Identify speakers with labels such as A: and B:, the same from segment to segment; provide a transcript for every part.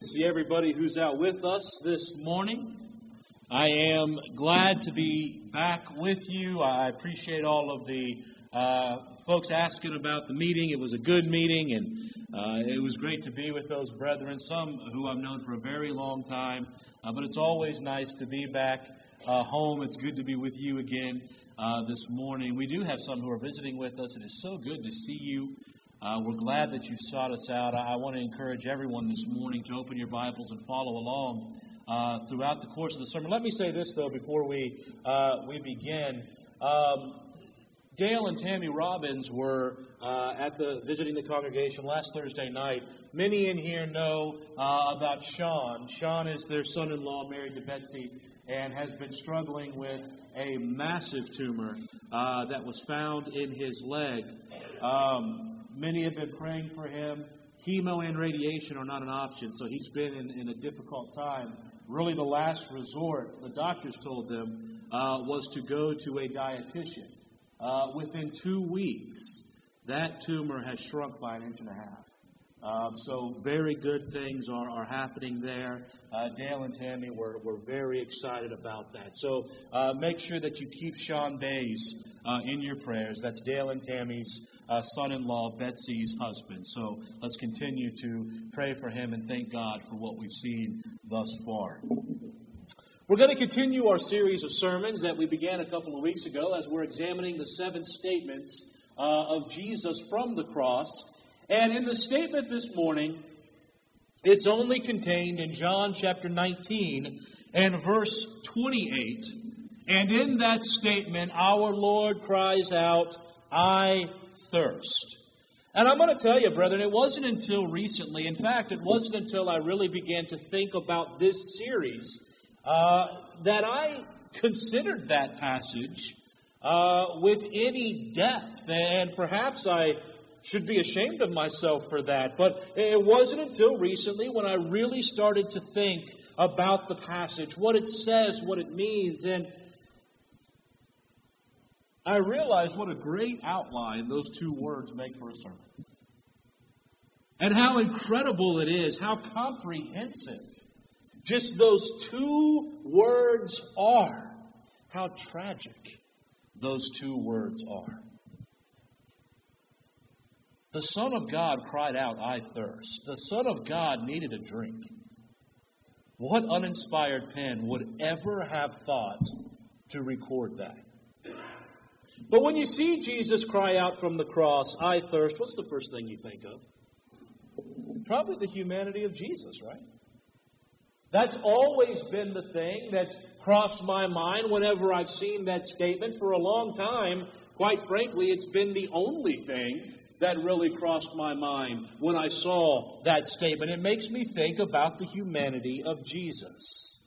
A: see everybody who's out with us this morning. I am glad to be back with you. I appreciate all of the folks asking about the meeting. It was a good meeting, and it was great to be with those brethren, some who I've known for a very long time. But it's always nice to be back home. It's good to be with you again this morning. We do have some who are visiting with us. It is so good to see you. We're glad that you sought us out. I want to encourage everyone this morning to open your Bibles and follow along throughout the course of the sermon. Let me say this, though, before we begin. Dale and Tammy Robbins were visiting the congregation last Thursday night. Many in here know about Sean. Sean is their son-in-law, married to Betsy, and has been struggling with a massive tumor that was found in his leg. Many have been praying for him. Chemo and radiation are not an option, so he's been in a difficult time. Really, the last resort, the doctors told them, was to go to a dietitian. Within 2 weeks, that tumor has shrunk by 1.5 inches. So very good things are happening there. Dale and Tammy were very excited about that. So make sure that you keep Sean Bays in your prayers. That's Dale and Tammy's son-in-law, Betsy's husband. So let's continue to pray for him and thank God for what we've seen thus far. We're going to continue our series of sermons that we began a couple of weeks ago as we're examining the 7 statements of Jesus from the cross. And in the statement this morning, it's only contained in John chapter 19 and verse 28. And in that statement, our Lord cries out, "I thirst." And I'm going to tell you, brethren, it wasn't until recently, in fact, it wasn't until I really began to think about this series that I considered that passage with any depth. And perhaps I should be ashamed of myself for that. But it wasn't until recently when I really started to think about the passage, what it says, what it means. And I realized what a great outline those 2 words make for a sermon. And how incredible it is, how comprehensive just those 2 words are. How tragic those 2 words are. The Son of God cried out, "I thirst." The Son of God needed a drink. What uninspired pen would ever have thought to record that? But when you see Jesus cry out from the cross, "I thirst," what's the first thing you think of? Probably the humanity of Jesus, right? That's always been the thing that's crossed my mind whenever I've seen that statement. For a long time, quite frankly, it's been the only thing that really crossed my mind when I saw that statement. It makes me think about the humanity of Jesus.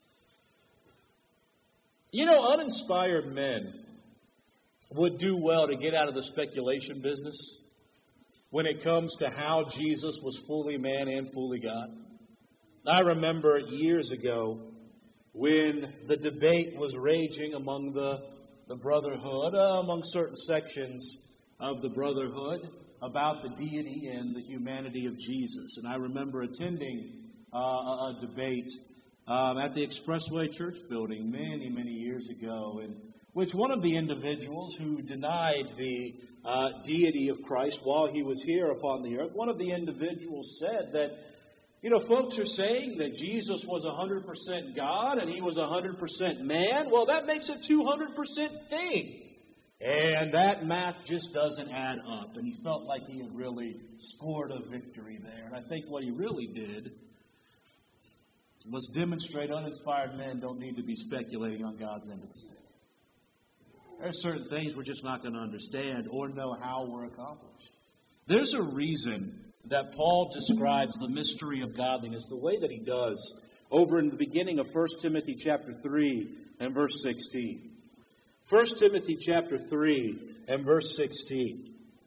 A: You know, uninspired men would do well to get out of the speculation business when it comes to how Jesus was fully man and fully God. I remember years ago when the debate was raging among the brotherhood, among certain sections of the brotherhood, about the deity and the humanity of Jesus. And I remember attending a debate at the Expressway Church building many, many years ago, in which one of the individuals who denied the deity of Christ while he was here upon the earth, one of the individuals said that, you know, folks are saying that Jesus was 100% God and he was 100% man. Well, that makes a 200% thing. And that math just doesn't add up. And he felt like he had really scored a victory there. And I think what he really did was demonstrate uninspired men don't need to be speculating on God's end of the stick. There are certain things we're just not going to understand or know how were accomplished. There's a reason that Paul describes the mystery of godliness the way that he does over in the beginning of 1 Timothy chapter 3 and verse 16. 1 Timothy chapter 3 and verse 16.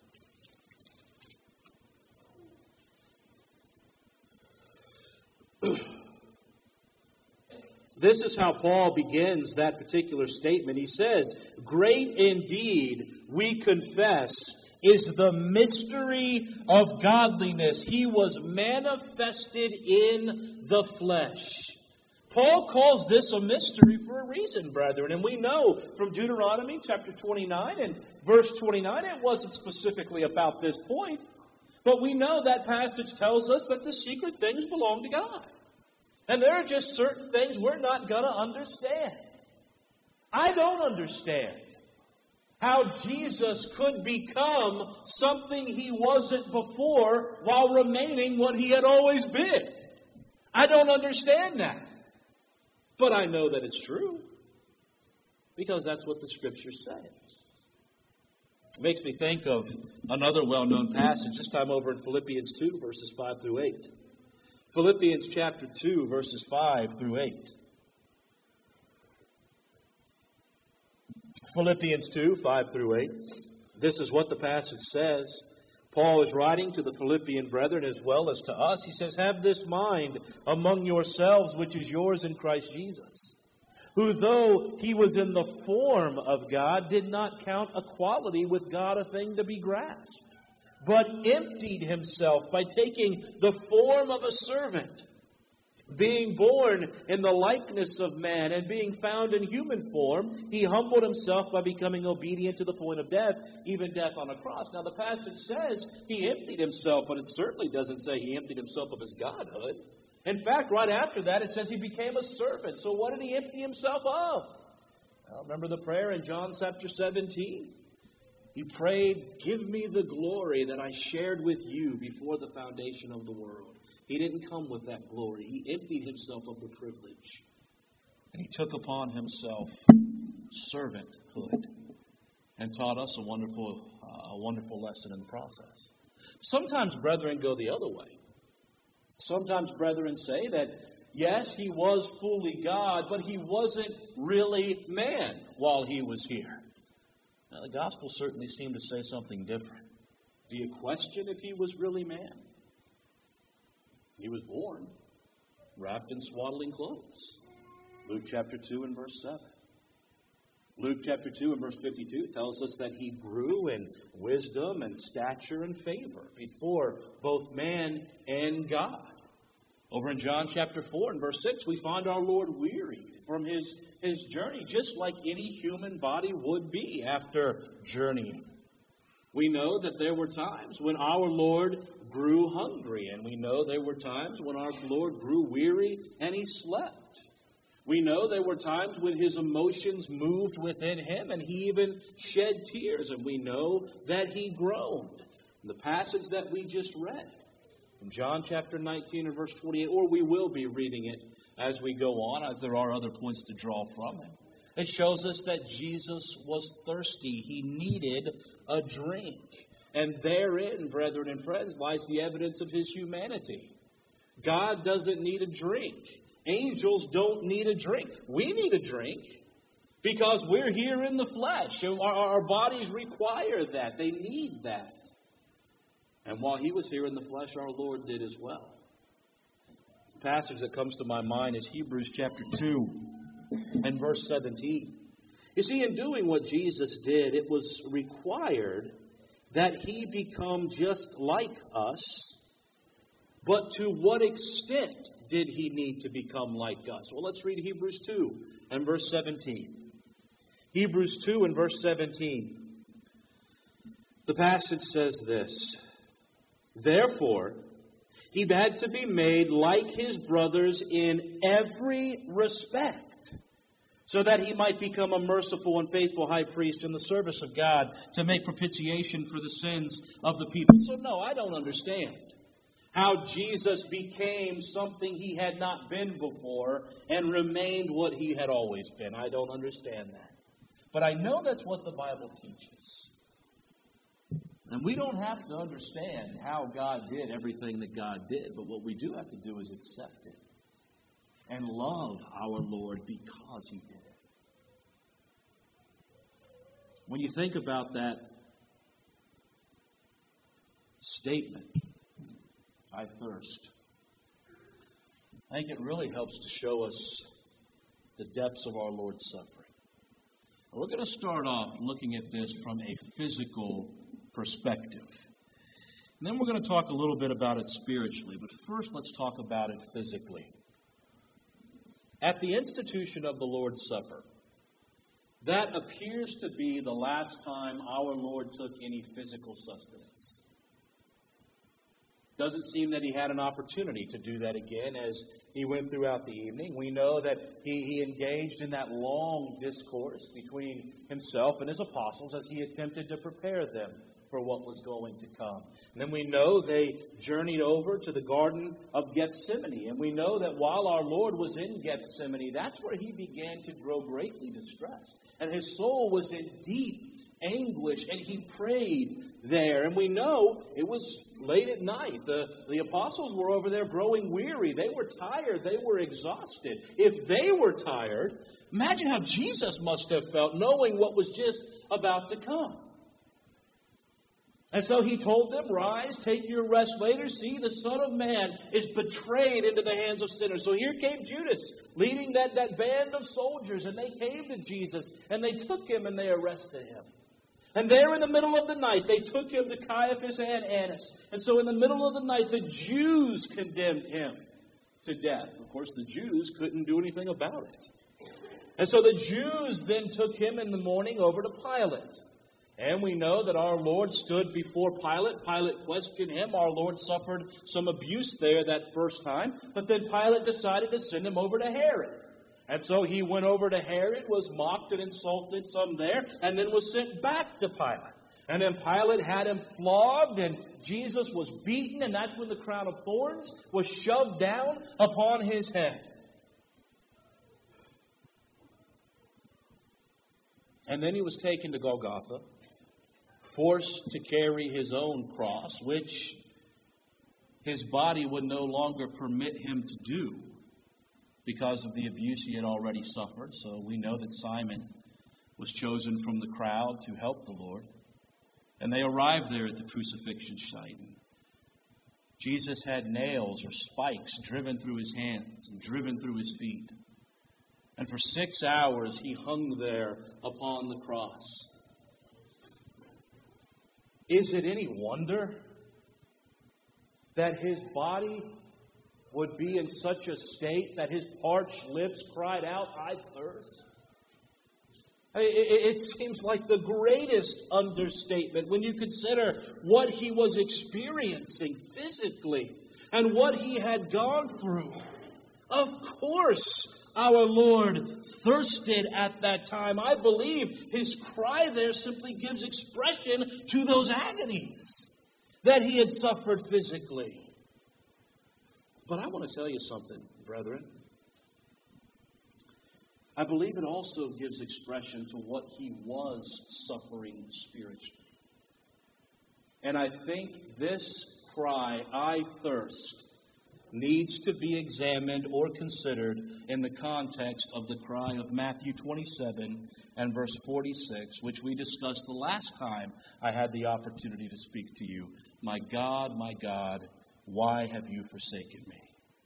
A: This is how Paul begins that particular statement. He says, "Great indeed, we confess, is the mystery of godliness. He was manifested in the flesh. Paul calls this a mystery for a reason, brethren. And we know from Deuteronomy chapter 29 and verse 29, it wasn't specifically about this point. But we know that passage tells us that the secret things belong to God. And there are just certain things we're not going to understand. I don't understand how Jesus could become something he wasn't before while remaining what he had always been. I don't understand that. But I know that it's true, because that's what the Scripture says. It makes me think of another well-known passage, this time over in Philippians 2, verses 5 through 8. Philippians chapter 2, verses 5 through 8. Philippians 2, 5 through 8. This is what the passage says. Paul is writing to the Philippian brethren as well as to us. He says, "Have this mind among yourselves, which is yours in Christ Jesus, who though he was in the form of God, did not count equality with God a thing to be grasped, but emptied himself by taking the form of a servant, being born in the likeness of man, and being found in human form, he humbled himself by becoming obedient to the point of death, even death on a cross." Now the passage says he emptied himself, but it certainly doesn't say he emptied himself of his godhood. In fact, right after that, it says he became a servant. So what did he empty himself of? Well, remember the prayer in John chapter 17? He prayed, "Give me the glory that I shared with you before the foundation of the world." He didn't come with that glory. He emptied himself of the privilege. And he took upon himself servanthood and taught us a wonderful lesson in the process. Sometimes brethren go the other way. Sometimes brethren say that, yes, he was fully God, but he wasn't really man while he was here. Now, the gospel certainly seemed to say something different. Do you question if he was really man? He was born wrapped in swaddling clothes. Luke chapter 2 and verse 7. Luke chapter 2 and verse 52 tells us that he grew in wisdom and stature and favor before both man and God. Over in John chapter 4 and verse 6, we find our Lord wearied from his journey, just like any human body would be after journeying. We know that there were times when our Lord grew hungry, and we know there were times when our Lord grew weary and he slept. We know there were times when his emotions moved within him and he even shed tears, and we know that he groaned. In the passage that we just read, in John chapter 19 and verse 28, or we will be reading it as we go on, as there are other points to draw from it. It shows us that Jesus was thirsty. He needed a drink. And therein, brethren and friends, lies the evidence of his humanity. God doesn't need a drink. Angels don't need a drink. We need a drink because we're here in the flesh. Our bodies require that. They need that. And while he was here in the flesh, our Lord did as well. The passage that comes to my mind is Hebrews chapter 2 and verse 17. You see, in doing what Jesus did, it was required that he become just like us. But to what extent did he need to become like us? Well, let's read Hebrews 2 and verse 17. Hebrews 2 and verse 17. The passage says this: "Therefore, he had to be made like his brothers in every respect, so that he might become a merciful and faithful high priest in the service of God to make propitiation for the sins of the people." So no, I don't understand how Jesus became something he had not been before and remained what he had always been. I don't understand that. But I know that's what the Bible teaches. And we don't have to understand how God did everything that God did, but what we do have to do is accept it and love our Lord because he did it. When you think about that statement, "I thirst," I think it really helps to show us the depths of our Lord's suffering. We're going to start off looking at this from a physical perspective. And then we're going to talk a little bit about it spiritually, but first let's talk about it physically. At the institution of the Lord's Supper, that appears to be the last time our Lord took any physical sustenance. Doesn't seem that he had an opportunity to do that again as he went throughout the evening. We know that he engaged in that long discourse between himself and his apostles as he attempted to prepare them for what was going to come. And then we know they journeyed over to the Garden of Gethsemane. And we know that while our Lord was in Gethsemane, that's where he began to grow greatly distressed. And his soul was in deep anguish, and he prayed there. And we know it was late at night. The apostles were over there growing weary. They were tired. They were exhausted. If they were tired, imagine how Jesus must have felt knowing what was just about to come. And so he told them, "Rise, take your rest later. See, the Son of Man is betrayed into the hands of sinners." So here came Judas, leading that band of soldiers, and they came to Jesus, and they took him and they arrested him. And there in the middle of the night, they took him to Caiaphas and Annas. And so in the middle of the night, the Jews condemned him to death. Of course, the Jews couldn't do anything about it. And so the Jews then took him in the morning over to Pilate. And we know that our Lord stood before Pilate. Pilate questioned him. Our Lord suffered some abuse there that first time. But then Pilate decided to send him over to Herod. And so he went over to Herod, was mocked and insulted some there, and then was sent back to Pilate. And then Pilate had him flogged, and Jesus was beaten, and that's when the crown of thorns was shoved down upon his head. And then he was taken to Golgotha, forced to carry his own cross, which his body would no longer permit him to do because of the abuse he had already suffered. So we know that Simon was chosen from the crowd to help the Lord. And they arrived there at the crucifixion site. Jesus had nails or spikes driven through his hands and driven through his feet. And for 6 hours he hung there upon the cross. Is it any wonder that his body would be in such a state that his parched lips cried out, "I thirst"? It seems like the greatest understatement when you consider what he was experiencing physically and what he had gone through. Of course, our Lord thirsted at that time. I believe his cry there simply gives expression to those agonies that he had suffered physically. But I want to tell you something, brethren. I believe it also gives expression to what he was suffering spiritually. And I think this cry, "I thirst," needs to be examined or considered in the context of the cry of Matthew 27 and verse 46, which we discussed the last time I had the opportunity to speak to you. My God, why have you forsaken me?"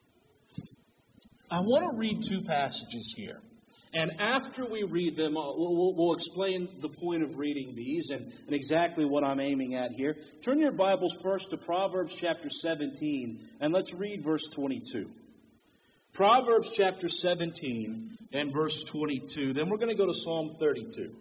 A: I want to read two passages here. And after we read them, we'll explain the point of reading these and exactly what I'm aiming at here. Turn your Bibles first to Proverbs chapter 17, and let's read verse 22. Proverbs chapter 17 and verse 22. Then we're going to go to Psalm 32.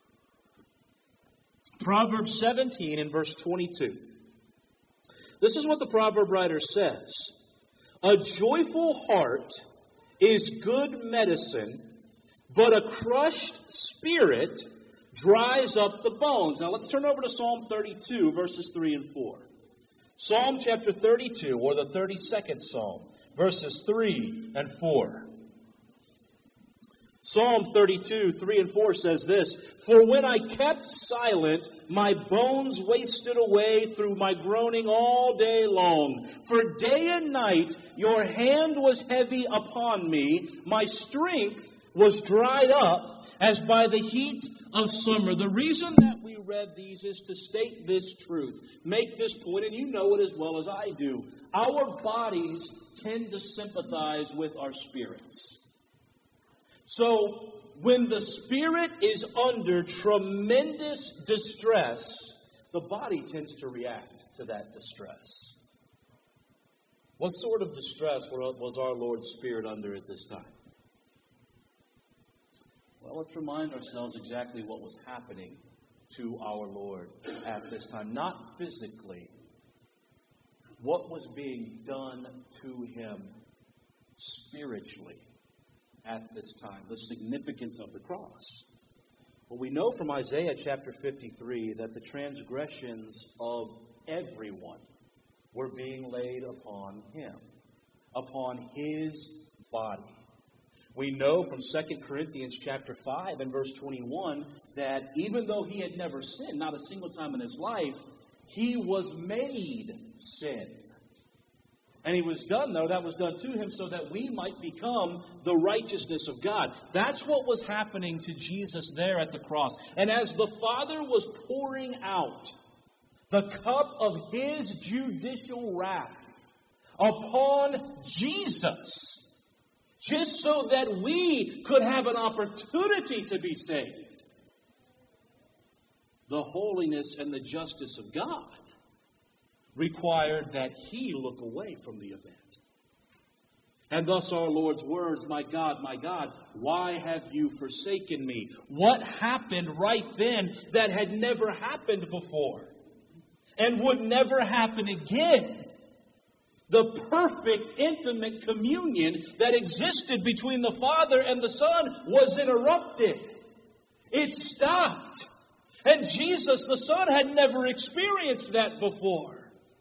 A: Proverbs 17 and verse 22. This is what the proverb writer says. "A joyful heart is good medicine, but a crushed spirit dries up the bones." Now let's turn over to Psalm 32, verses 3 and 4. Psalm chapter 32, or the 32nd Psalm, verses 3 and 4. Psalm 32, 3 and 4 says this, "For when I kept silent, my bones wasted away through my groaning all day long. For day and night your hand was heavy upon me. My strength was dried up as by the heat of summer." The reason that we read these is to state this truth, make this point, and you know it as well as I do. Our bodies tend to sympathize with our spirits. So when the spirit is under tremendous distress, the body tends to react to that distress. What sort of distress was our Lord's Spirit under at this time? Well, let's remind ourselves exactly what was happening to our Lord at this time. Not physically. What was being done to him spiritually at this time? The significance of the cross. Well, we know from Isaiah chapter 53 that the transgressions of everyone were being laid upon him, upon his body. We know from 2 Corinthians chapter 5 and verse 21 that even though he had never sinned, not a single time in his life, he was made sin. And he was done, though, that was done to him so that we might become the righteousness of God. That's what was happening to Jesus there at the cross. And as the Father was pouring out the cup of his judicial wrath upon Jesus, just so that we could have an opportunity to be saved, the holiness and the justice of God required that he look away from the event. And thus our Lord's words, my God, why have you forsaken me? What happened right then that had never happened before and would never happen again? The perfect, intimate communion that existed between the Father and the Son was interrupted. It stopped. And Jesus, the Son, had never experienced that before.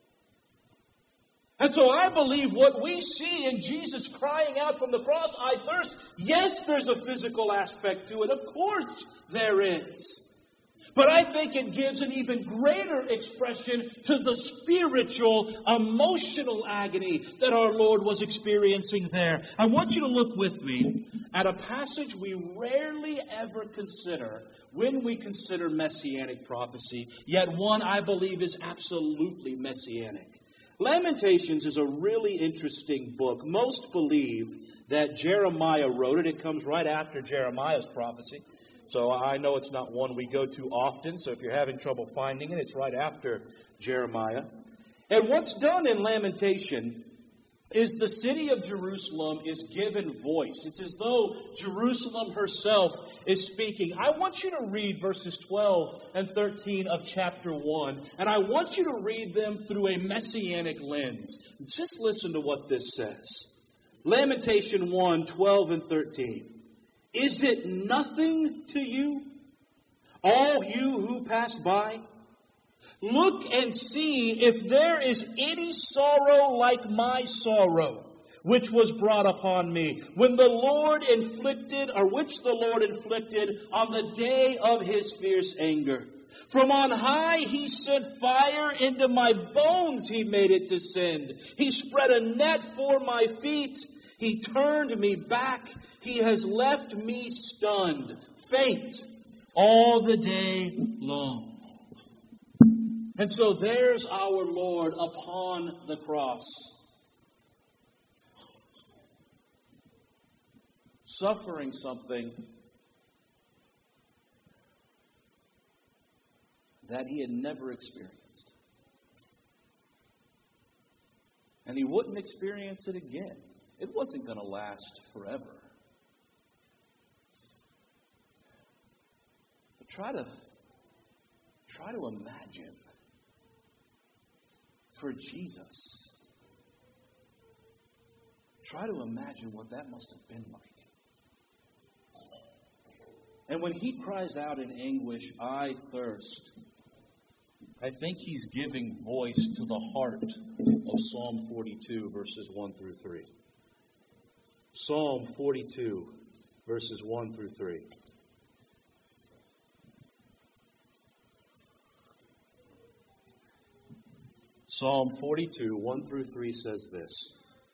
A: And so I believe what we see in Jesus crying out from the cross, I thirst, yes, there's a physical aspect to it. Of course there is. But I think it gives an even greater expression to the spiritual, emotional agony that our Lord was experiencing there. I want you to look with me at a passage we rarely ever consider when we consider messianic prophecy, yet one I believe is absolutely messianic. Lamentations is a really interesting book. Most believe that Jeremiah wrote it. It comes right after Jeremiah's prophecy. So I know it's not one we go to often. So if you're having trouble finding it, it's right after Jeremiah. And what's done in Lamentation is the city of Jerusalem is given voice. It's as though Jerusalem herself is speaking. I want you to read verses 12 and 13 of chapter 1. And I want you to read them through a messianic lens. Just listen to what this says. Lamentation 1, 12 and 13. Is it nothing to you, all you who pass by? Look and see if there is any sorrow like my sorrow, which was brought upon me, which the Lord inflicted on the day of his fierce anger. From on high he sent fire into my bones, he made it descend. He spread a net for my feet. He turned me back. He has left me stunned, faint, all the day long. And so there's our Lord upon the cross, suffering something that he had never experienced. And he wouldn't experience it again. It wasn't going to last forever. But try to imagine for Jesus. Try to imagine what that must have been like. And when he cries out in anguish, I thirst, I think he's giving voice to the heart of Psalm 42, verses 1 through 3. Psalm 42, verses 1 through 3. Psalm 42, 1 through 3 says this.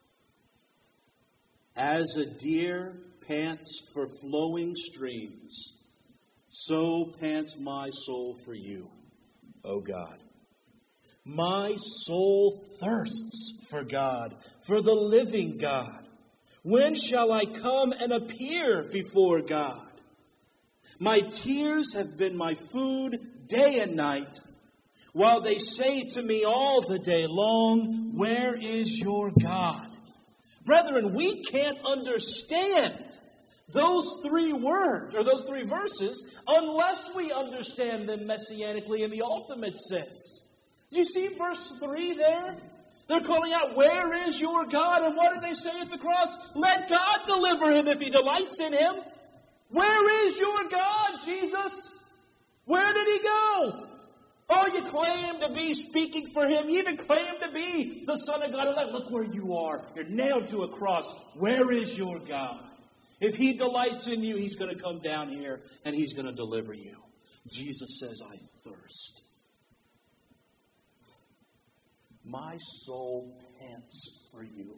A: As a deer pants for flowing streams, so pants my soul for you, O God. My soul thirsts for God, for the living God. When shall I come and appear before God? My tears have been my food day and night, while they say to me all the day long, where is your God? Brethren, we can't understand those three words, or those three verses, unless we understand them messianically in the ultimate sense. Do you see verse 3 there? They're calling out, where is your God? And what did they say at the cross? Let God deliver him if he delights in him. Where is your God, Jesus? Where did he go? Oh, you claim to be speaking for him. You even claim to be the Son of God. Look where you are. You're nailed to a cross. Where is your God? If he delights in you, he's going to come down here and he's going to deliver you. Jesus says, I thirst. My soul pants for you.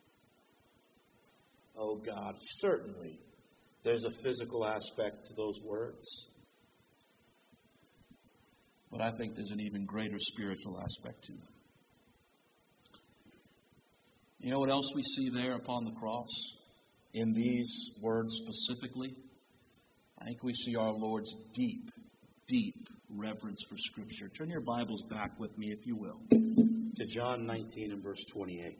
A: Oh God, certainly there's a physical aspect to those words. But I think there's an even greater spiritual aspect to them. You know what else we see there upon the cross? In these words specifically? I think we see our Lord's deep, deep reverence for Scripture. Turn your Bibles back with me, if you will, to John 19 and verse 28.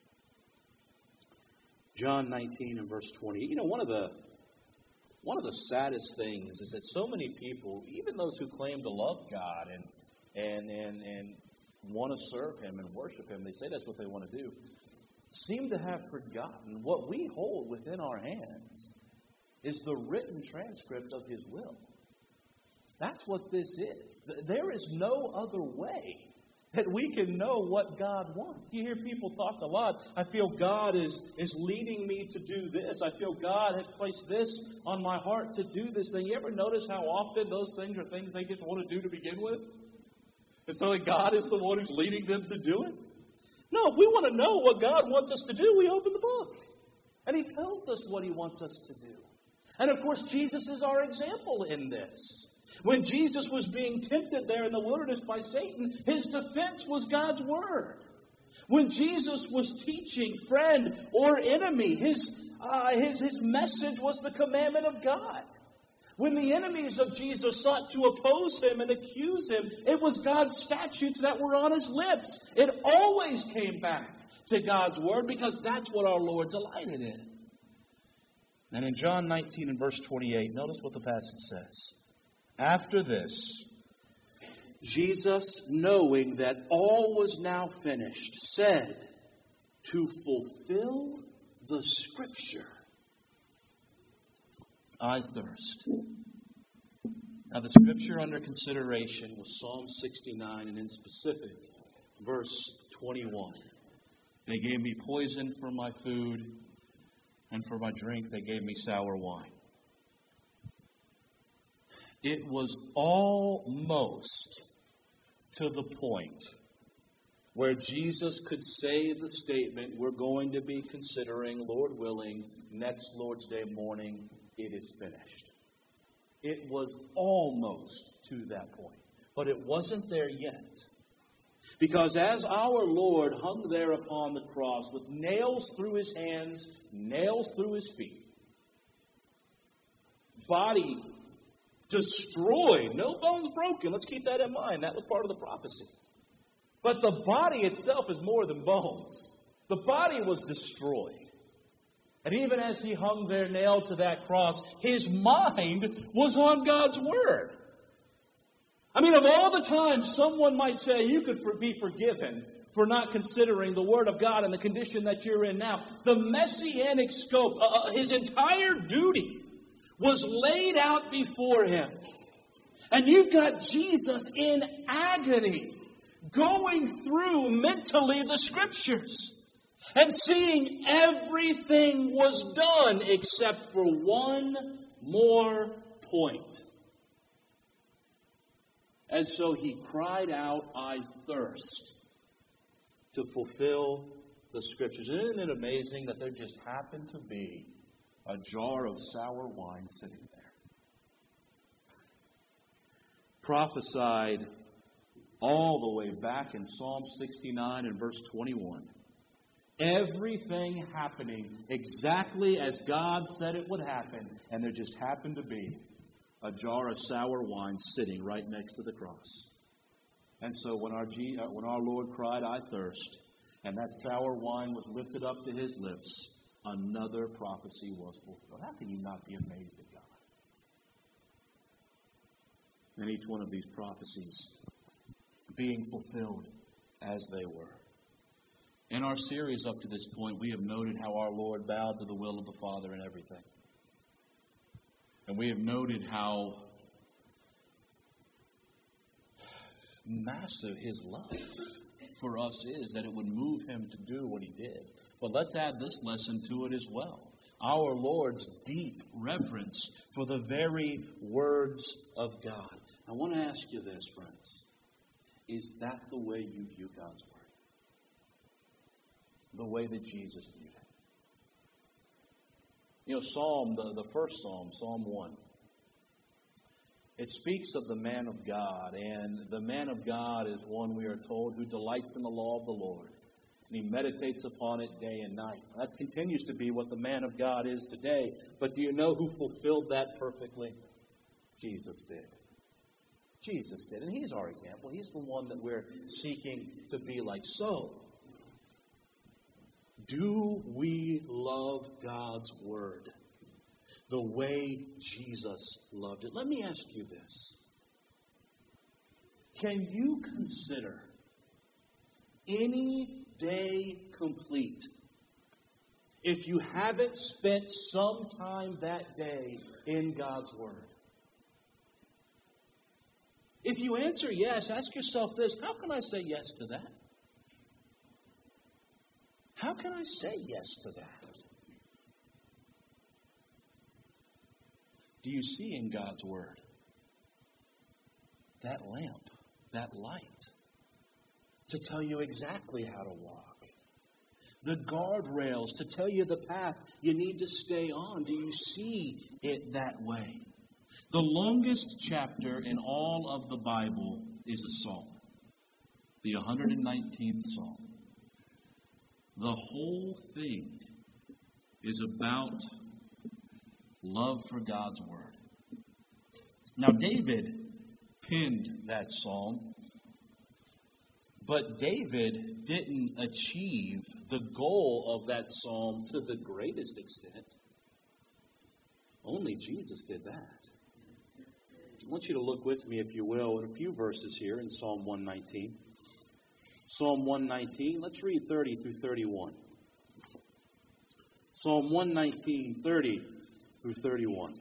A: John 19 and verse 28. You know, one of the saddest things is that so many people, even those who claim to love God and want to serve Him and worship Him, they say that's what they want to do, seem to have forgotten what we hold within our hands is the written transcript of His will. That's what this is. There is no other way that we can know what God wants. You hear people talk a lot. I feel God is leading me to do this. I feel God has placed this on my heart to do this thing. You ever notice how often those things are things they just want to do to begin with? And so that God is the one who's leading them to do it? No, if we want to know what God wants us to do, we open the book. And He tells us what He wants us to do. And of course, Jesus is our example in this. When Jesus was being tempted there in the wilderness by Satan, His defense was God's Word. When Jesus was teaching friend or enemy, His message was the commandment of God. When the enemies of Jesus sought to oppose Him and accuse Him, it was God's statutes that were on His lips. It always came back to God's Word because that's what our Lord delighted in. And in John 19 and verse 28, notice what the passage says. After this, Jesus, knowing that all was now finished, said, to fulfill the Scripture, I thirst. Now, the Scripture under consideration was Psalm 69, and in specific, verse 21. They gave me poison for my food, and for my drink they gave me sour wine. It was almost to the point where Jesus could say the statement we're going to be considering, Lord willing, next Lord's Day morning, it is finished. It was almost to that point. But it wasn't there yet. Because as our Lord hung there upon the cross with nails through His hands, nails through His feet, body destroyed, no bones broken. Let's keep that in mind. That was part of the prophecy. But the body itself is more than bones. The body was destroyed. And even as He hung there nailed to that cross, His mind was on God's Word. I mean, of all the times someone might say you could be forgiven for not considering the Word of God and the condition that you're in now, the messianic scope, His entire duty was laid out before Him. And you've got Jesus in agony, going through mentally the Scriptures and seeing everything was done except for one more point. And so He cried out, I thirst, to fulfill the Scriptures. Isn't it amazing that there just happened to be a jar of sour wine sitting there? Prophesied all the way back in Psalm 69 and verse 21. Everything happening exactly as God said it would happen, and there just happened to be a jar of sour wine sitting right next to the cross. And so when our Lord cried, "I thirst," and that sour wine was lifted up to his lips, another prophecy was fulfilled. How can you not be amazed at God? And each one of these prophecies being fulfilled as they were. In our series up to this point, we have noted how our Lord bowed to the will of the Father in everything. And we have noted how massive his love for us is, that it would move him to do what he did. But let's add this lesson to it as well. Our Lord's deep reverence for the very words of God. I want to ask you this, friends. Is that the way you view God's Word? The way that Jesus viewed it? You know, the first Psalm, Psalm 1, it speaks of the man of God. And the man of God is one, we are told, who delights in the law of the Lord. And he meditates upon it day and night. That continues to be what the man of God is today. But do you know who fulfilled that perfectly? Jesus did. Jesus did. And he's our example. He's the one that we're seeking to be like. So, do we love God's Word the way Jesus loved it? Let me ask you this. Can you consider any day complete if you haven't spent some time that day in God's Word? If you answer yes, ask yourself this: how can I say yes to that? How can I say yes to that? Do you see in God's Word that lamp, that light, to tell you exactly how to walk? The guardrails to tell you the path you need to stay on. Do you see it that way? The longest chapter in all of the Bible is a psalm, the 119th Psalm. The whole thing is about love for God's Word. Now, David penned that psalm, but David didn't achieve the goal of that psalm to the greatest extent. Only Jesus did that. I want you to look with me, if you will, at a few verses here in Psalm 119. Psalm 119, let's read 30 through 31. Psalm 119, 30 through 31.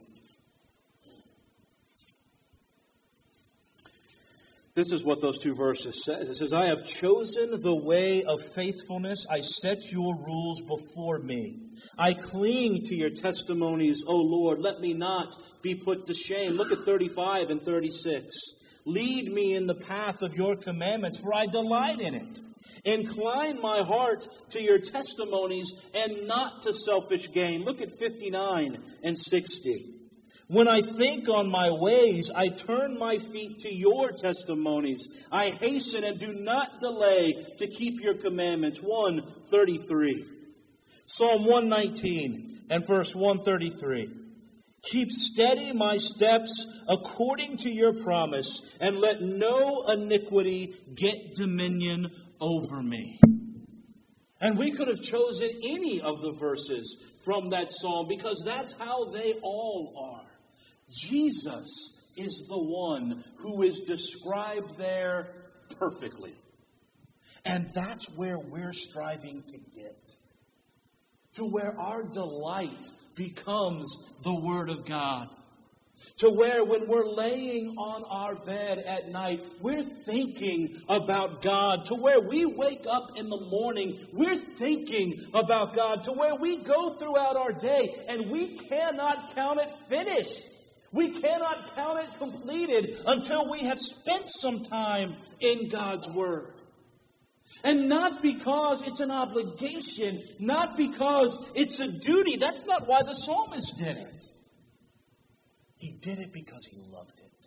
A: This is what those two verses says. It says, "I have chosen the way of faithfulness. I set your rules before me. I cling to your testimonies, O Lord. Let me not be put to shame." Look at 35 and 36. "Lead me in the path of your commandments, for I delight in it. Incline my heart to your testimonies and not to selfish gain." Look at 59 and 60. "When I think on my ways, I turn my feet to your testimonies. I hasten and do not delay to keep your commandments." 133. Psalm 119 and verse 133. "Keep steady my steps according to your promise, and let no iniquity get dominion over me." And we could have chosen any of the verses from that psalm, because that's how they all are. Jesus is the one who is described there perfectly. And that's where we're striving to get. To where our delight becomes the Word of God. To where when we're laying on our bed at night, we're thinking about God. To where we wake up in the morning, we're thinking about God. To where we go throughout our day and we cannot count it finished. We cannot count it completed until we have spent some time in God's Word. And not because it's an obligation, not because it's a duty. That's not why the psalmist did it. He did it because he loved it.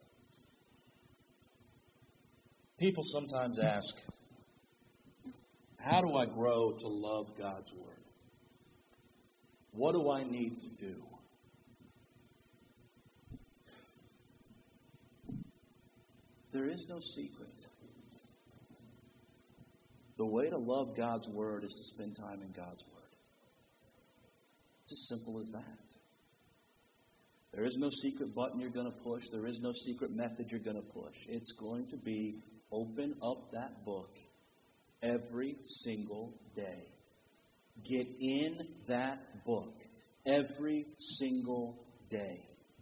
A: People sometimes ask, how do I grow to love God's Word? What do I need to do? There is no secret. The way to love God's Word is to spend time in God's Word. It's as simple as that. There is no secret button you're going to push. There is no secret method you're going to push. It's going to be open up that book every single day. Get in that book every single day.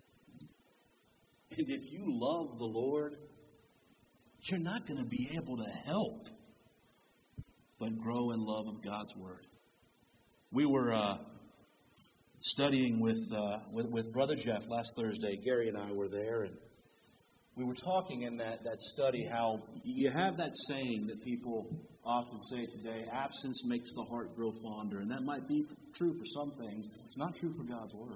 A: And if you love the Lord, you're not going to be able to help but grow in love of God's Word. We were studying with Brother Jeff last Thursday. Gary and I were there, and we were talking in that study how you have that saying that people often say today, absence makes the heart grow fonder. And that might be true for some things. It's not true for God's Word.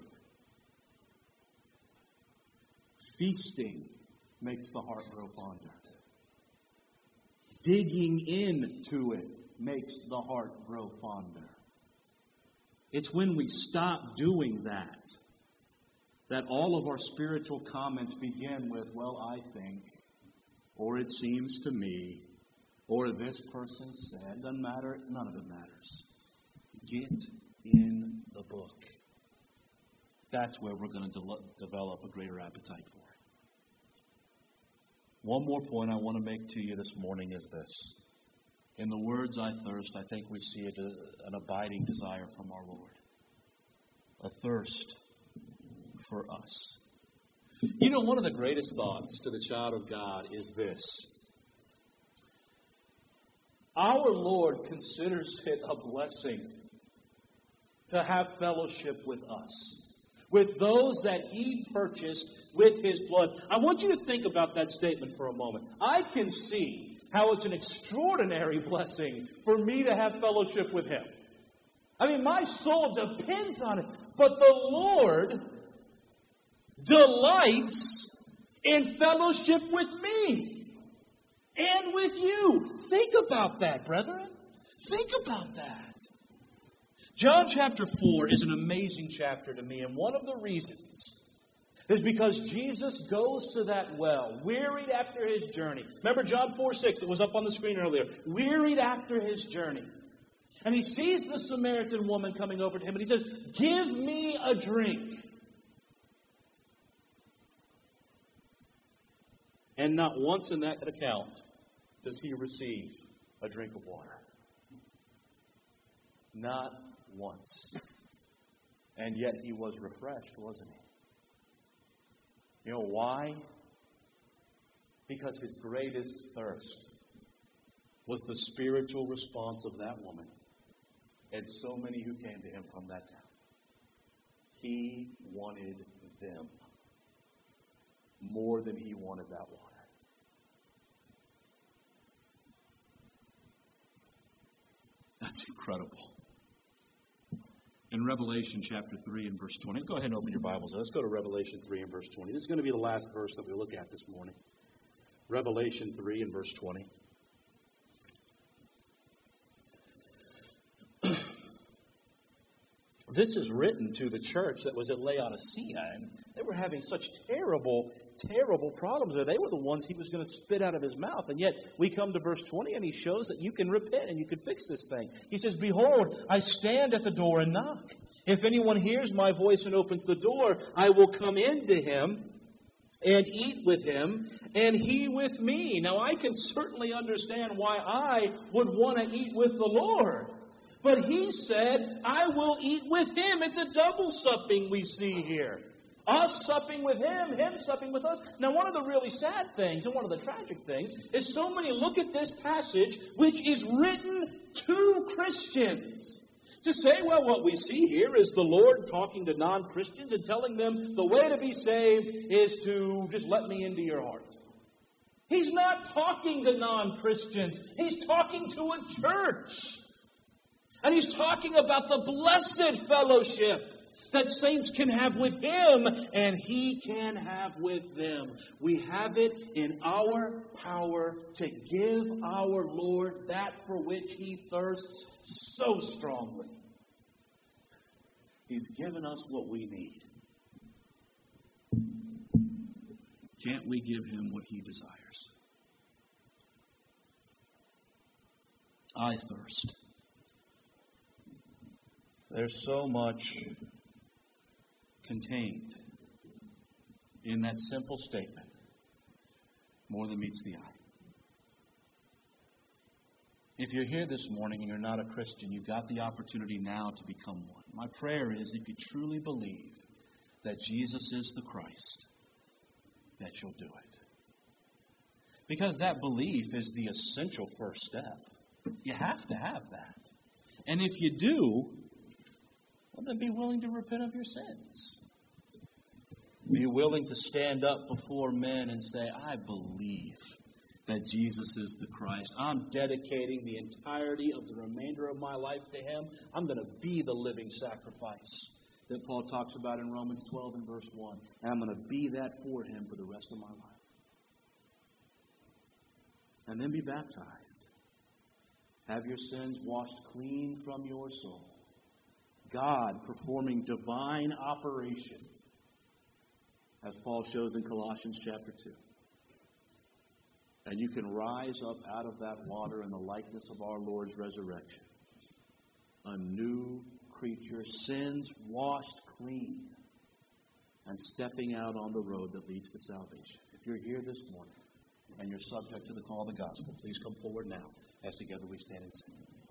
A: Feasting makes the heart grow fonder. Digging into it makes the heart grow fonder. It's when we stop doing that all of our spiritual comments begin with, well, I think, or it seems to me, or this person said. Doesn't matter. None of it matters. Get in the book. That's where we're going to develop a greater appetite for it. One more point I want to make to you this morning is this. In the words "I thirst," I think we see an abiding desire from our Lord. A thirst for us. You know, one of the greatest thoughts to the child of God is this. Our Lord considers it a blessing to have fellowship with us, with those that He purchased with His blood. I want you to think about that statement for a moment. I can see how it's an extraordinary blessing for me to have fellowship with Him. I mean, my soul depends on it. But the Lord delights in fellowship with me and with you. Think about that, brethren. Think about that. John chapter 4 is an amazing chapter to me, and one of the reasons is because Jesus goes to that well, wearied after His journey. Remember John 4:6, it was up on the screen earlier. Wearied after His journey. And He sees the Samaritan woman coming over to Him, and He says, "Give me a drink." And not once in that account does He receive a drink of water. Not once. And yet He was refreshed, wasn't He? You know why? Because His greatest thirst was the spiritual response of that woman and so many who came to Him from that town. He wanted them more than He wanted that water. That's incredible. In Revelation chapter 3 and verse 20. Go ahead and open your Bibles. Let's go to Revelation 3 and verse 20. This is going to be the last verse that we look at this morning. Revelation 3 and verse 20. This is written to the church that was at Laodicea, and they were having such terrible problems there. They were the ones He was going to spit out of His mouth. And yet we come to verse 20 and He shows that you can repent and you can fix this thing. He says, "Behold, I stand at the door and knock. If anyone hears my voice and opens the door, I will come into him and eat with him and he with me." Now I can certainly understand why I would want to eat with the Lord. But He said, "I will eat with Him." It's a double supping we see here. Us supping with Him, Him supping with us. Now, one of the really sad things, and one of the tragic things, is so many look at this passage, which is written to Christians, to say, well, what we see here is the Lord talking to non-Christians and telling them the way to be saved is to just let me into your heart. He's not talking to non-Christians. He's talking to a church. And He's talking about the blessed fellowship that saints can have with Him and He can have with them. We have it in our power to give our Lord that for which He thirsts so strongly. He's given us what we need. Can't we give Him what He desires? I thirst. There's so much contained in that simple statement, more than meets the eye. If you're here this morning and you're not a Christian, you've got the opportunity now to become one. My prayer is, if you truly believe that Jesus is the Christ, that you'll do it. Because that belief is the essential first step. You have to have that. And if you do, well, then be willing to repent of your sins. Be willing to stand up before men and say, I believe that Jesus is the Christ. I'm dedicating the entirety of the remainder of my life to Him. I'm going to be the living sacrifice that Paul talks about in Romans 12 and verse 1. And I'm going to be that for Him for the rest of my life. And then be baptized. Have your sins washed clean from your soul. God performing divine operation, as Paul shows in Colossians chapter 2. And you can rise up out of that water in the likeness of our Lord's resurrection. A new creature, sins washed clean, and stepping out on the road that leads to salvation. If you're here this morning and you're subject to the call of the gospel, please come forward now as together we stand and sing.